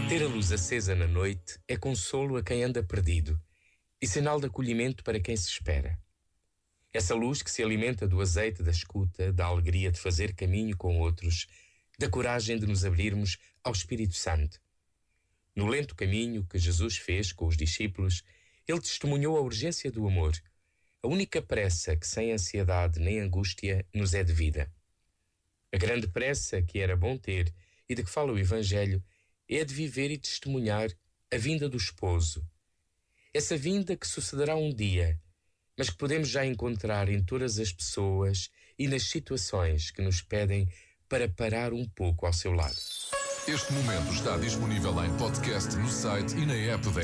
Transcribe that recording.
Ter a luz acesa na noite é consolo a quem anda perdido e sinal de acolhimento para quem se espera. Essa luz que se alimenta do azeite da escuta, da alegria de fazer caminho com outros, da coragem de nos abrirmos ao Espírito Santo. No lento caminho que Jesus fez com os discípulos, ele testemunhou a urgência do amor, a única pressa que sem ansiedade nem angústia nos é devida. A grande pressa que era bom ter e de que fala o Evangelho é a de viver e testemunhar a vinda do esposo. Essa vinda que sucederá um dia, mas que podemos já encontrar em todas as pessoas e nas situações que nos pedem para parar um pouco ao seu lado. Este momento está disponível em podcast no site e na app da